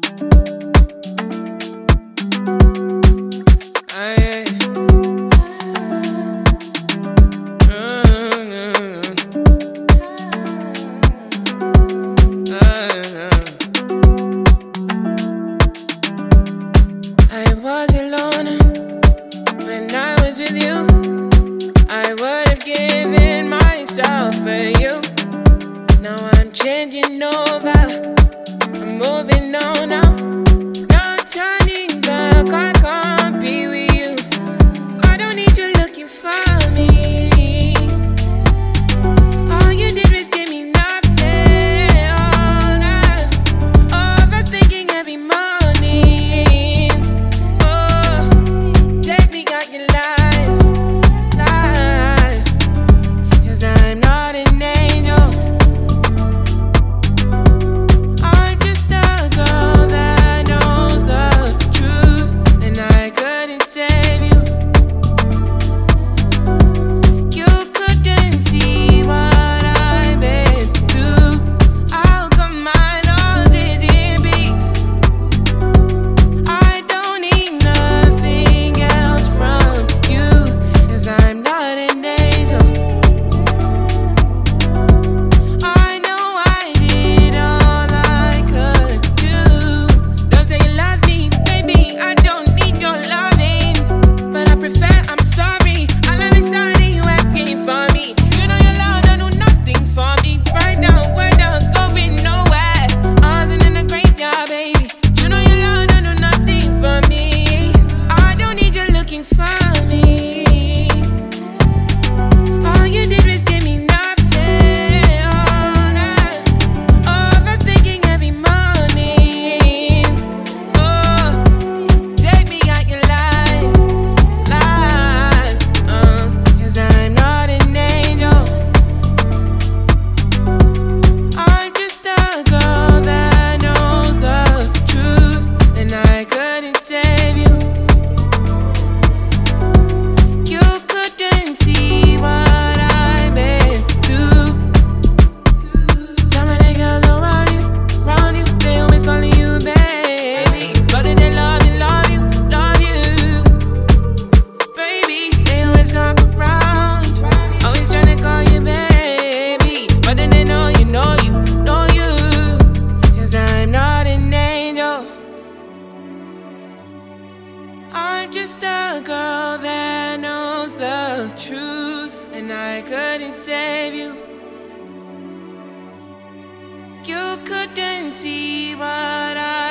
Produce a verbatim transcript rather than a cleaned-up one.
Changing over, I'm moving on now. No turning back, I can't be with you. I don't need you looking for me. All you did was give me nothing. All night, overthinking every morning. Oh, take me out your life, life. 'Cause I'm not an angel. I'm just a girl that knows the truth, and I couldn't save you. You couldn't see what I